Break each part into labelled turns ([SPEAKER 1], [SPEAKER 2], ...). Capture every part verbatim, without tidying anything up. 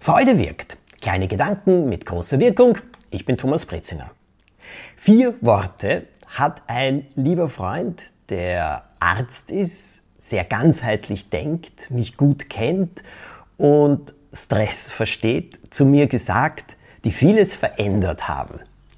[SPEAKER 1] Freude wirkt. Kleine Gedanken mit großer Wirkung. Ich bin Thomas Breziner. Vier Worte hat ein lieber Freund, der Arzt ist, sehr ganzheitlich denkt, mich gut kennt und Stress versteht, zu mir gesagt, die vieles verändert haben.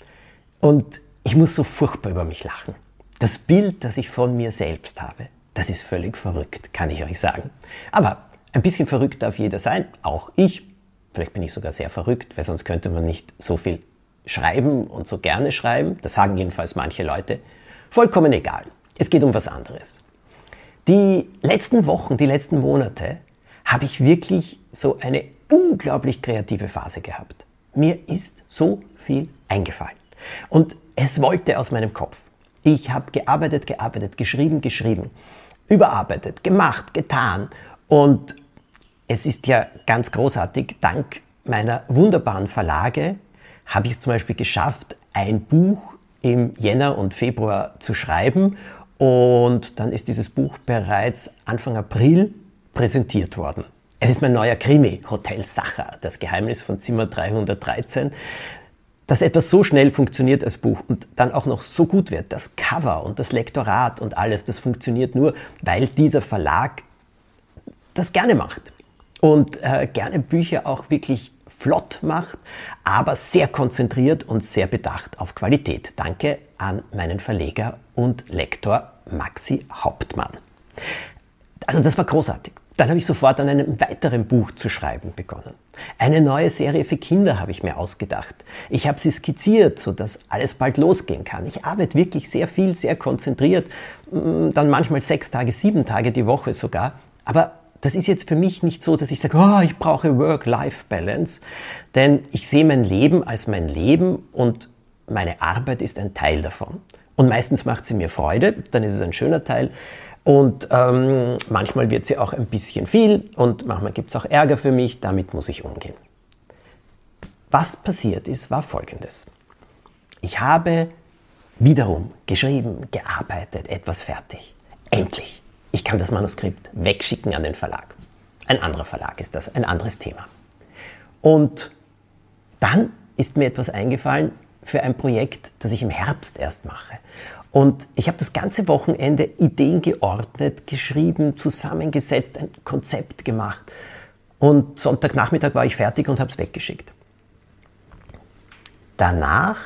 [SPEAKER 1] Und ich muss so furchtbar über mich lachen. Das Bild, das ich von mir selbst habe, das ist völlig verrückt, kann ich euch sagen. Aber ein bisschen verrückt darf jeder sein, auch ich. Vielleicht bin ich sogar sehr verrückt, weil sonst könnte man nicht so viel schreiben und so gerne schreiben. Das sagen jedenfalls manche Leute. Vollkommen egal. Es geht um was anderes. Die letzten Wochen, die letzten Monate habe ich wirklich so eine unglaublich kreative Phase gehabt. Mir ist so viel eingefallen. Und es wollte aus meinem Kopf. Ich habe gearbeitet, gearbeitet, geschrieben, geschrieben, überarbeitet, gemacht, getan. Und es ist ja ganz großartig, dank meiner wunderbaren Verlage habe ich es zum Beispiel geschafft, ein Buch im Jänner und Februar zu schreiben. Und dann ist dieses Buch bereits Anfang April präsentiert worden. Es ist mein neuer Krimi, Hotel Sacher, das Geheimnis von Zimmer dreihundertdreizehn. Dass etwas so schnell funktioniert als Buch und dann auch noch so gut wird, das Cover und das Lektorat und alles, das funktioniert nur, weil dieser Verlag das gerne macht. Und äh, gerne Bücher auch wirklich flott macht, aber sehr konzentriert und sehr bedacht auf Qualität. Danke an meinen Verleger und Lektor Maxi Hauptmann. Also das war großartig. Dann habe ich sofort an einem weiteren Buch zu schreiben begonnen. Eine neue Serie für Kinder habe ich mir ausgedacht. Ich habe sie skizziert, sodass alles bald losgehen kann. Ich arbeite wirklich sehr viel, sehr konzentriert, dann manchmal sechs Tage, sieben Tage die Woche sogar. Aber das ist jetzt für mich nicht so, dass ich sage, oh, ich brauche Work-Life-Balance, denn ich sehe mein Leben als mein Leben und meine Arbeit ist ein Teil davon. Und meistens macht sie mir Freude, dann ist es ein schöner Teil. Und ähm, manchmal wird sie auch ein bisschen viel und manchmal gibt es auch Ärger für mich, damit muss ich umgehen. Was passiert ist, war Folgendes. Ich habe wiederum geschrieben, gearbeitet, etwas fertig. Endlich! Ich kann das Manuskript wegschicken an den Verlag. Ein anderer Verlag ist das, ein anderes Thema. Und dann ist mir etwas eingefallen für ein Projekt, das ich im Herbst erst mache. Und ich habe das ganze Wochenende Ideen geordnet, geschrieben, zusammengesetzt, ein Konzept gemacht. Und Sonntagnachmittag war ich fertig und habe es weggeschickt. Danach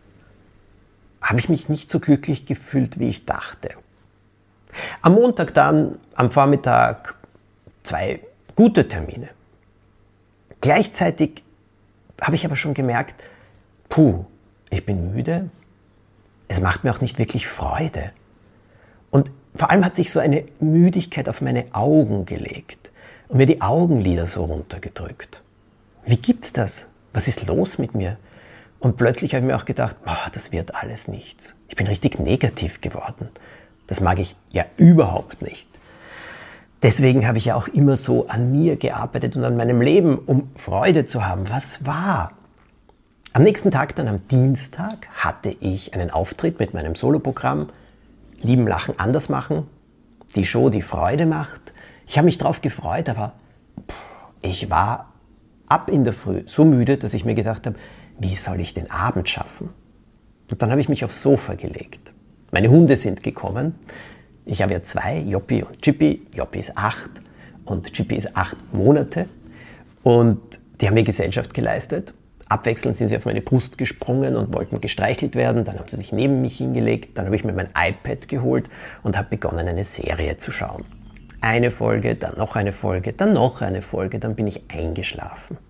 [SPEAKER 1] habe ich mich nicht so glücklich gefühlt, wie ich dachte. Am Montag dann, am Vormittag, zwei gute Termine. Gleichzeitig habe ich aber schon gemerkt, puh, ich bin müde. Es macht mir auch nicht wirklich Freude. Und vor allem hat sich so eine Müdigkeit auf meine Augen gelegt und mir die Augenlider so runtergedrückt. Wie gibt's das? Was ist los mit mir? Und plötzlich habe ich mir auch gedacht, boah, das wird alles nichts. Ich bin richtig negativ geworden. Das mag ich ja überhaupt nicht. Deswegen habe ich ja auch immer so an mir gearbeitet und an meinem Leben, um Freude zu haben. Was war? Am nächsten Tag, dann am Dienstag, hatte ich einen Auftritt mit meinem Soloprogramm Lieben, Lachen, Anders machen. Die Show, die Freude macht. Ich habe mich drauf gefreut, aber ich war ab in der Früh so müde, dass ich mir gedacht habe, wie soll ich den Abend schaffen? Und dann habe ich mich aufs Sofa gelegt. Meine Hunde sind gekommen. Ich habe ja zwei, Joppi und Chippy. Joppi ist acht und Chippy ist acht Monate. Und die haben mir Gesellschaft geleistet. Abwechselnd sind sie auf meine Brust gesprungen und wollten gestreichelt werden. Dann haben sie sich neben mich hingelegt. Dann habe ich mir mein iPad geholt und habe begonnen, eine Serie zu schauen. Eine Folge, dann noch eine Folge, dann noch eine Folge. Dann bin ich eingeschlafen.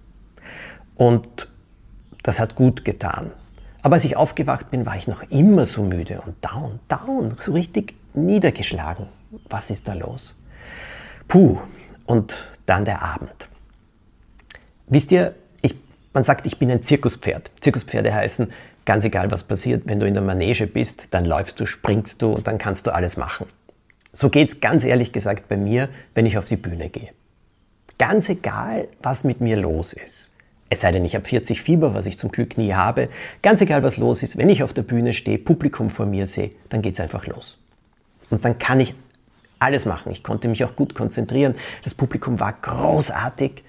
[SPEAKER 1] Und das hat gut getan. Aber als ich aufgewacht bin, war ich noch immer so müde und down, down, so richtig niedergeschlagen. Was ist da los? Puh, und dann der Abend. Wisst ihr, ich, man sagt, ich bin ein Zirkuspferd. Zirkuspferde heißen, ganz egal was passiert, wenn du in der Manege bist, dann läufst du, springst du und dann kannst du alles machen. So geht's ganz ehrlich gesagt bei mir, wenn ich auf die Bühne gehe. Ganz egal, was mit mir los ist. Es sei denn, ich habe vierzig Fieber, was ich zum Glück nie habe. Ganz egal, was los ist, wenn ich auf der Bühne stehe, Publikum vor mir sehe, dann geht's einfach los. Und dann kann ich alles machen. Ich konnte mich auch gut konzentrieren. Das Publikum war großartig.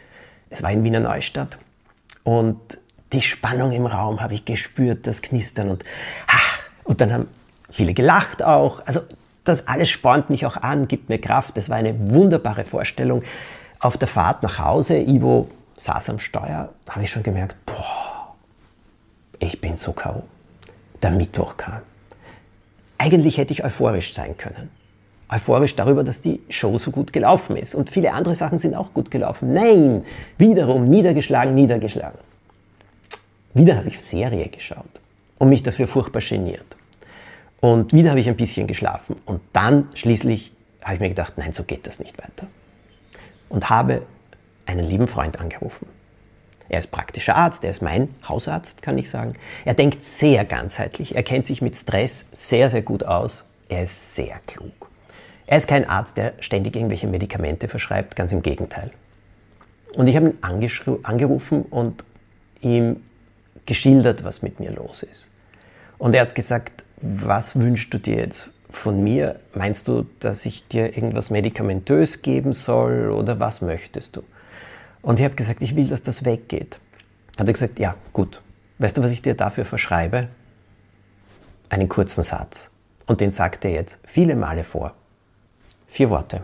[SPEAKER 1] Es war in Wiener Neustadt und die Spannung im Raum habe ich gespürt, das Knistern und, und dann haben viele gelacht auch. Also das alles spornt mich auch an, gibt mir Kraft. Das war eine wunderbare Vorstellung. Auf der Fahrt nach Hause, Ivo saß am Steuer, da habe ich schon gemerkt, boah, ich bin so K O. Der Mittwoch kam. Eigentlich hätte ich euphorisch sein können. Euphorisch darüber, dass die Show so gut gelaufen ist. Und viele andere Sachen sind auch gut gelaufen. Nein, wiederum niedergeschlagen, niedergeschlagen. Wieder habe ich Serie geschaut und mich dafür furchtbar geniert. Und wieder habe ich ein bisschen geschlafen. Und dann schließlich habe ich mir gedacht, nein, so geht das nicht weiter. Und habe einen lieben Freund angerufen. Er ist praktischer Arzt, er ist mein Hausarzt, kann ich sagen. Er denkt sehr ganzheitlich, er kennt sich mit Stress sehr, sehr gut aus. Er ist sehr klug. Er ist kein Arzt, der ständig irgendwelche Medikamente verschreibt, ganz im Gegenteil. Und ich habe ihn angerufen und ihm geschildert, was mit mir los ist. Und er hat gesagt, was wünschst du dir jetzt von mir? Meinst du, dass ich dir irgendwas medikamentös geben soll oder was möchtest du? Und ich habe gesagt, ich will, dass das weggeht. Hat er gesagt, ja, gut. Weißt du, was ich dir dafür verschreibe? Einen kurzen Satz. Und den sagt er jetzt viele Male vor. Vier Worte.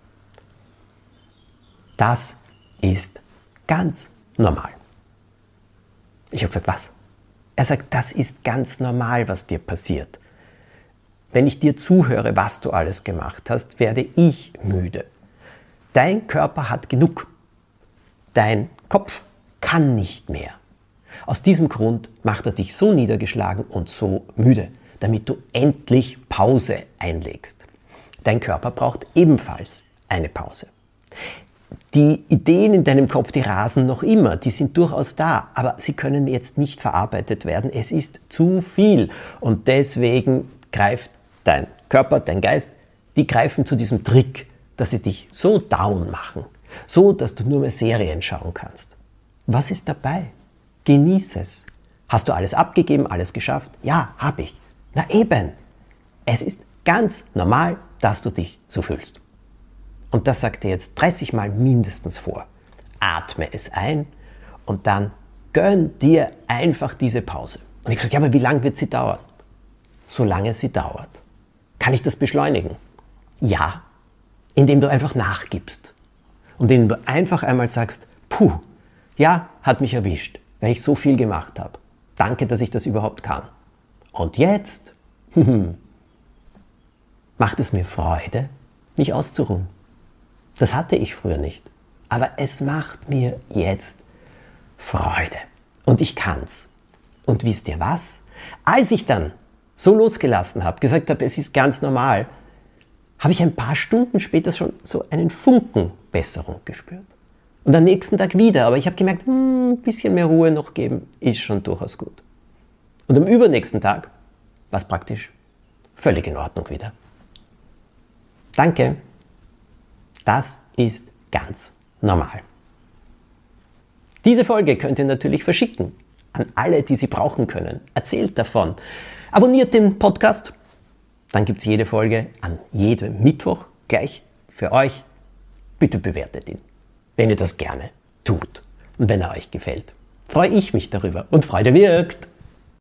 [SPEAKER 1] Das ist ganz normal. Ich habe gesagt, was? Er sagt, das ist ganz normal, was dir passiert. Wenn ich dir zuhöre, was du alles gemacht hast, werde ich müde. Dein Körper hat genug. Dein Kopf kann nicht mehr. Aus diesem Grund macht er dich so niedergeschlagen und so müde, damit du endlich Pause einlegst. Dein Körper braucht ebenfalls eine Pause. Die Ideen in deinem Kopf, die rasen noch immer, die sind durchaus da, aber sie können jetzt nicht verarbeitet werden. Es ist zu viel und deswegen greift dein Körper, dein Geist, die greifen zu diesem Trick, dass sie dich so down machen. So, dass du nur mehr Serien schauen kannst. Was ist dabei? Genieß es. Hast du alles abgegeben, alles geschafft? Ja, habe ich. Na eben. Es ist ganz normal, dass du dich so fühlst. Und das sagt dir jetzt dreißig Mal mindestens vor. Atme es ein und dann gönn dir einfach diese Pause. Und ich habe gesagt, ja, aber wie lange wird sie dauern? Solange sie dauert. Kann ich das beschleunigen? Ja, indem du einfach nachgibst. Und indem du einfach einmal sagst, puh, ja, hat mich erwischt, weil ich so viel gemacht habe. Danke, dass ich das überhaupt kann. Und jetzt macht es mir Freude, mich auszuruhen. Das hatte ich früher nicht. Aber es macht mir jetzt Freude. Und ich kann's. Und wisst ihr was? Als ich dann so losgelassen habe, gesagt habe, es ist ganz normal, habe ich ein paar Stunden später schon so einen Funken Besserung gespürt. Und am nächsten Tag wieder, aber ich habe gemerkt, hm, ein bisschen mehr Ruhe noch geben, ist schon durchaus gut. Und am übernächsten Tag war es praktisch völlig in Ordnung wieder. Danke. Das ist ganz normal. Diese Folge könnt ihr natürlich verschicken an alle, die sie brauchen können. Erzählt davon. Abonniert den Podcast. Dann gibt es jede Folge an jedem Mittwoch gleich für euch. Bitte bewertet ihn, wenn ihr das gerne tut und wenn er euch gefällt. Freue ich mich darüber und Freude wirkt.